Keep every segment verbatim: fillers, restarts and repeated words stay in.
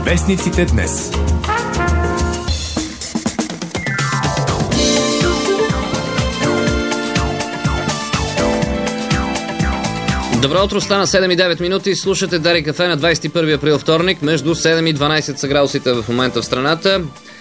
Вестниците днес. Добро утро, стана седем и девет минути. Слушате Дарик кафе на двадесет и първи април, вторник. Между седем и дванадесет са градусите в момента в страната.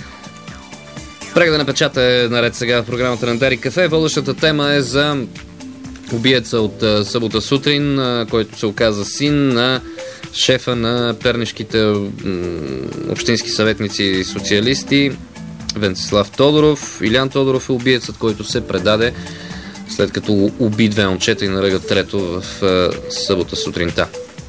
Преглед на печата е наред сега в програмата на Дарик кафе. Водещата тема е за убиеца от събота сутрин, който се оказа син на шефа на пернишките общински съветници и социалисти Венцислав Тодоров. Илян Тодоров е убиецът, който се предаде след като уби две момчета и наръга трето в събота сутринта.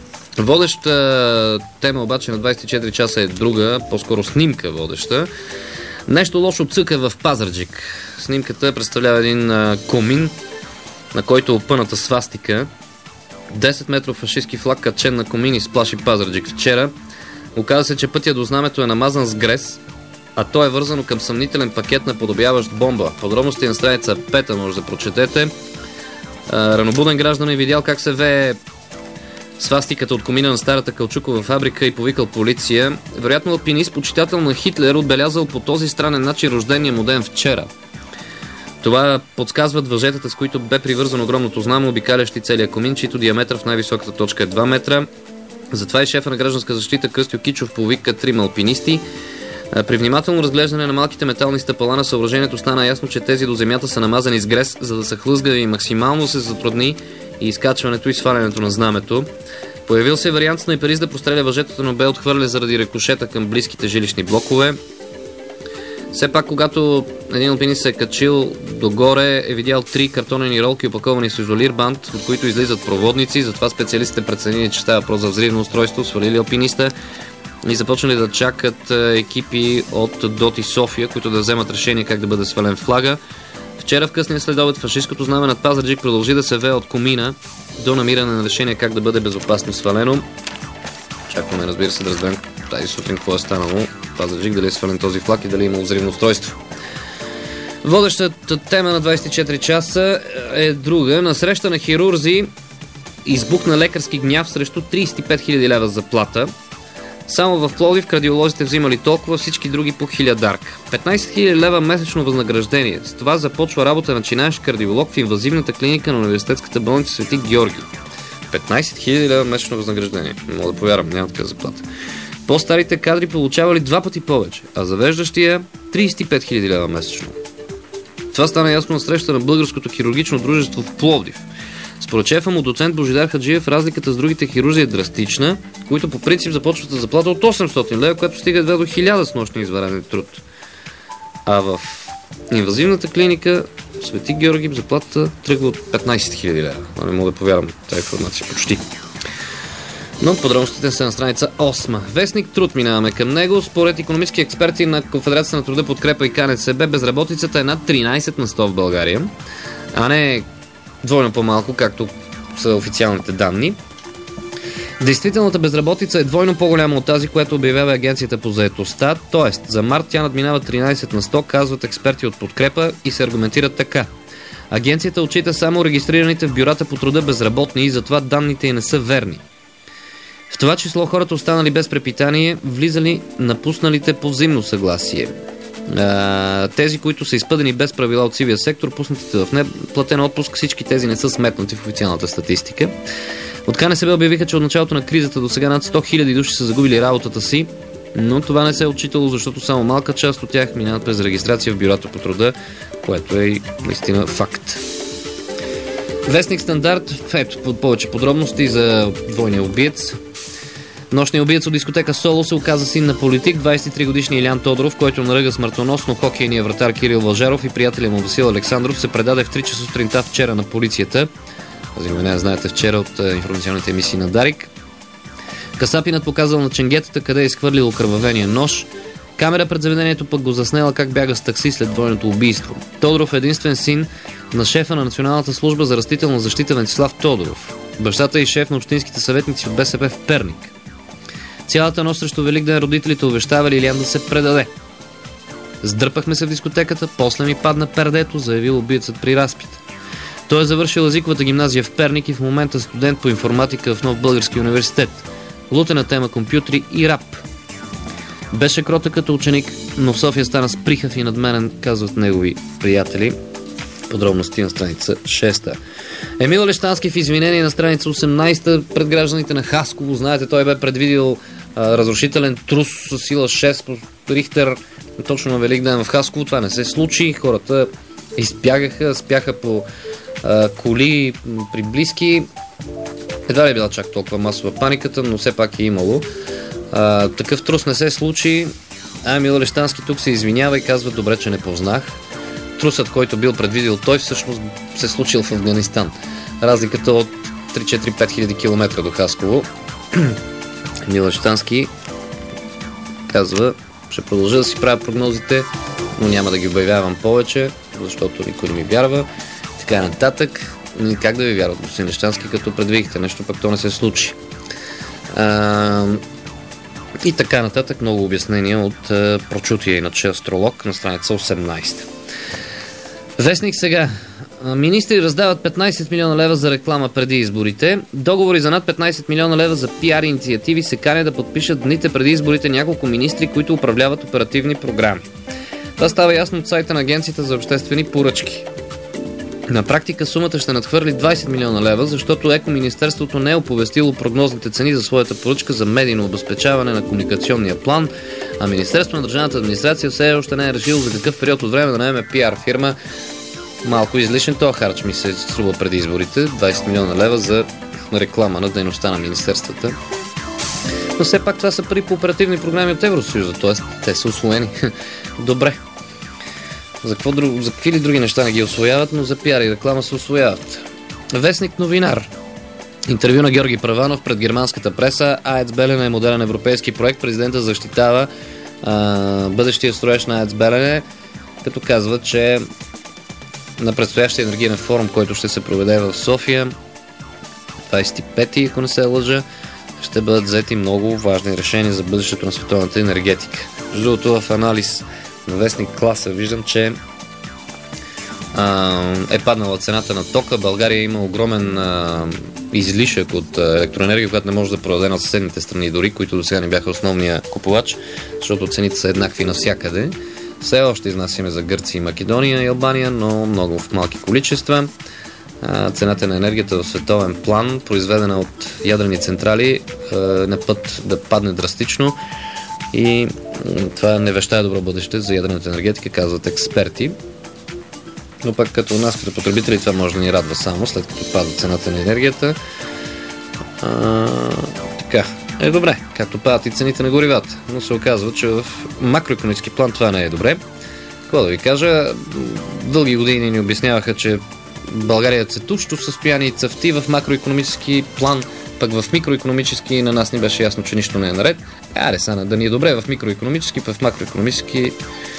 Водеща тема обаче на двадесет и четири часа е друга, по-скоро снимка водеща. Нещо лошо цъка в Пазарджик. Снимката представлява един комин, на който е опъната свастика. десет метров фашистски флаг, качен на комин, изплаши Пазарджик вчера. Оказа се, че пътя до знамето е намазан с грес, а то е вързано към съмнителен пакет, наподобяващ бомба. Подробности на страница пета може да прочетете. Ранобуден граждан е видял как се вее свастиката от комина на старата каучукова фабрика и повикал полиция. Вероятно алпинист, почитател на Хитлер, отбелязал по този странен начин рождения му ден вчера. Това подсказват въжетата, с които бе привързано огромното знаме, обикалящи целия комин, чието диаметър в най-високата точка е два метра. Затова и шефа на гражданска защита Кръстю Кичов повика трима алпинисти. При внимателно разглеждане на малките метални стъпала на съоръжението стана ясно, че тези до земята са намазани с грес, за да са хлъзгави и максимално се затрудни и изкачването и свалянето на знамето. Появил се вариант снайперист да простреля въжетата, но бе отхвърля заради рикошета към близките жилищни блокове. Все пак, когато един алпинист се е качил догоре, е видял три картонени ролки, опаковани с изолир банд, от които излизат проводници. Затова специалистите преценили, че става въпрос за взривно устройство, свалили алпиниста и започнали да чакат екипи от ДОТ и София, които да вземат решение как да бъде свален флага. Вчера в късния следобед фашисткото знаме над Пазарджик продължи да се вее от комина до намиране на решение как да бъде безопасно свалено. Чакваме, разбира се, да разберем тази сутрин какво е станало в Пазарджик, дали е свален този флаг и дали има взривно устройство. Водещата тема на двадесет и четири часа е друга. На среща на хирурзи избухна лекарски гняв срещу тридесет и пет хиляди лева заплата. Само в Пловдив кардиолозите взимали толкова, всички други по хилядарка. петнадесет хиляди лева месечно възнаграждение. С това започва работа начинаещ кардиолог в инвазивната клиника на университетската болница Свети Георги. петнадесет хиляди лева месечно възнаграждение. Не мога да повярвам, няма такава заплата. По-старите кадри получавали два пъти повече, а завеждащия тридесет и пет хиляди лева месечно. Това стана ясно на среща на Българското хирургично дружество в Пловдив. Според шефа му доцент Божидар Хаджиев, разликата с другите хирурзи е драстична, които по принцип започват да заплата от осемстотин лева, което стига едва до хиляда с нощния извънреден труд. А в инвазивната клиника Свети Георги заплата тръгва от петнадесет хиляди лева. Не мога да повярвам тази информация почти. Но подробностите са на страница осма. Вестник Труд, минаваме към него. Според икономически експерти на Конфедерацията на труда Подкрепа и КНСБ, безработицата е над тринадесет на сто в България, а не двойно по-малко, както са официалните данни. Действителната безработица е двойно по-голяма от тази, която обявява Агенцията по заетостта, т.е. за март тя надминава тринадесет на сто, казват експерти от Подкрепа и се аргументират така. Агенцията отчита само регистрираните в бюрата по труда безработни и затова данните й не са верни. В това число хората останали без препитание, влизали напусналите по взаимно съгласие. Тези, които са изпъдени без правила от сивия сектор, пуснатите в неплатен отпуск, всички тези не са сметнати в официалната статистика. От КНСБ обявиха, че от началото на кризата до сега над сто хиляди души са загубили работата си, но това не се е отчитало, защото само малка част от тях минават през регистрация в бюрата по труда, което е наистина факт. Вестник Стандарт, ето повече подробности за двойния убиец. Нощният убиец от дискотека Соло се оказа син на политик, двадесет и три годишния Илян Тодоров, който наръга смъртоносно хокейния вратар Кирил Вължаров и приятеля му Васил Александров, се предаде в три часа сутринта вчера на полицията. Тази новина знаете вчера от информационните емисии на Дарик. Касапинът показал на ченгетата къде е изхвърлил окървавения нож. Камера пред заведението пък го заснела как бяга с такси след двойното убийство. Тодоров е единствен син на шефа на Националната служба за растителна защита Венцислав Тодоров. Бащата и шеф на общинските съветници от БСП в Перник. Цялата нощ срещу Великден родителите увещавали Илян да се предаде. Сдърпахме се в дискотеката, после ми падна пердето, заявил убиецът при разпит. Той е завършил езиковата гимназия в Перник и в момента студент по информатика в Нов български университет. Лутена тема компютри и рап. Беше кротък като ученик, но в София стана сприхав и надменен, казват негови приятели. Подробности на страница шеста. Емил Лещански в извинение на страница осемнайсета пред гражданите на Хасково. Знаете, той бе предвидил а, разрушителен трус с сила шест по Рихтер точно на Великден в Хасково. Това не се случи. Хората избягаха, спяха по а, коли при близки. Едва ли е била чак толкова масова паниката, но все пак е имало. А, такъв трус не се случи. А Емил Лещански тук се извинява и казва: добре, че не познах. Трусът, който бил предвидил той, всъщност се случил в Афганистан. Разликата от три-четири-пет хиляди километра до Хасково. Емил Лещански казва: ще продължа да си правя прогнозите, но няма да ги обявявам повече, защото никой не ми вярва. Така нататък. Как да ви вярват, господин Лещански, като предвидихте нещо, пък то не се случи. А, и така нататък. Много обяснения от а, прочутия иначе астролог на страница осемнайсета. Вестник сега. Министри раздават петнайсет милиона лева за реклама преди изборите. Договори за над петнайсет милиона лева за пиар инициативи се канят да подпишат дните преди изборите няколко министри, които управляват оперативни програми. Това става ясно от сайта на Агенцията за обществени поръчки. На практика сумата ще надхвърли двайсет милиона лева, защото Екоминистерството не е оповестило прогнозните цени за своята поръчка за медийно обезпечаване на комуникационния план, а Министерството на държавната администрация все още не е решило за какъв период от време да наеме пиар фирма. Малко излишен този харч ми се струва преди изборите. двайсет милиона лева за реклама на дейността на министерствата. Но все пак това са пари по оперативни програми от Евросъюза, т.е. те са усвоени. Добре. За, какво друг, за какви ли други неща не ги усвояват, но за пиар и реклама се усвояват. Вестник новинар. Интервю на Георги Праванов пред германската преса. АЕЦ Белене е модерен европейски проект. Президента защитава а, бъдещия строеж на АЕЦ Белене, като казва, че на предстоящия енергиен форум, който ще се проведе в София, двайсет и пети, ако не се лъжа, ще бъдат взети много важни решения за бъдещето на световната енергетика. Между другото, в анализ на вестник Класа виждам, че а, е паднала цената на тока. България има огромен а, излишък от електроенергия, която не може да продаде на съседните страни дори, които до сега не бяха основния купувач, защото цените са еднакви навсякъде. Все още изнасяме за Гърция и Македония и Албания, но много в малки количества. А, цената на енергията в световен план, произведена от ядрени централи, е на път да падне драстично. И това не вещае добро бъдеще за ядрената енергетика, казват експерти. Но пък като нас, като потребители, това може да ни радва само, след като пада цената на енергията. А, така, е добре, както падат и цените на горивата. Но се оказва, че в макроекономически план това не е добре. Какво да ви кажа, дълги години ни обясняваха, че България е цветущо състояние и цъфти в макроекономически план, пък в микроекономически на нас ни беше ясно, че нищо не е наред. Аре, Сана, да ни е добре в микроекономически, в макроекономически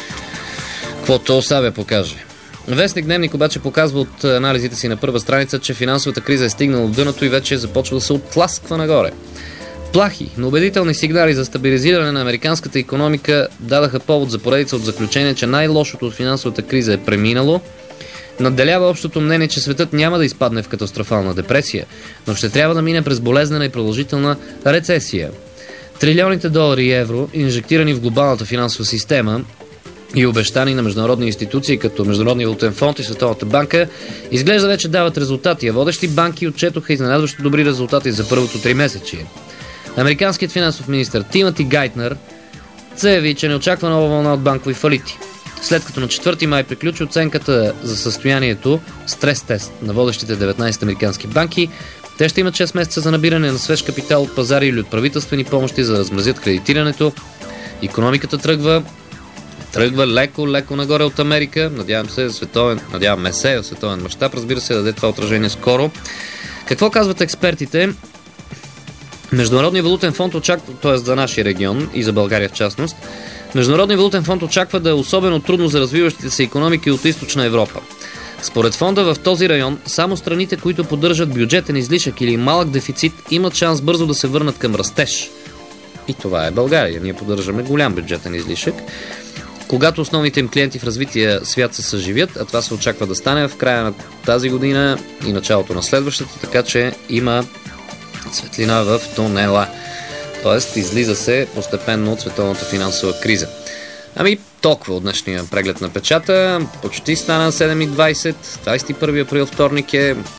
каквото оставя покаже. Вестник Дневник обаче показва от анализите си на първа страница, че финансовата криза е стигнала до дъното и вече започва да се оттласква нагоре. Плахи, но убедителни сигнали за стабилизиране на американската икономика дадаха повод за поредица от заключения, че най-лошото от финансовата криза е преминало. Надделява общото мнение, че светът няма да изпадне в катастрофална депресия, но ще трябва да мине през болезнена и продължителна рецесия. Трилионите долари и евро, инжектирани в глобалната финансова система и обещани на международни институции като Международния валутен фонд и Световната банка, изглежда вече дават резултати, а водещи банки отчетоха изненадващо добри резултати за първото тримесечие. Американският финансов министър Тимоти Гайтнер заяви, че не очаква нова вълна от банкови фалити. След като на четвърти май приключи оценката за състоянието, стрес-тест на водещите деветнайсет американски банки, те ще имат шест месеца за набиране на свеж капитал от пазари или от правителствени помощи, за да размразят кредитирането. Икономиката тръгва, тръгва леко, леко нагоре от Америка. Надявам се, световен, надяваме се, в световен мащаб, разбира се, да даде това отражение скоро. Какво казват експертите? Международният валутен фонд очаква, т.е. за нашия регион и за България в частност, Международният валутен фонд очаква да е особено трудно за развиващите се икономики от източна Европа. Според фонда в този район, само страните, които поддържат бюджетен излишък или малък дефицит, имат шанс бързо да се върнат към растеж. И това е България. Ние поддържаме голям бюджетен излишък. Когато основните им клиенти в развития свят се съживят, а това се очаква да стане в края на тази година и началото на следващата, така че има светлина в тунела. Тоест, излиза се постепенно от световната финансова криза. Ами, толкова от днешния преглед на печата. Почти стана седем и двайсет. двайсет и първи април, вторник е.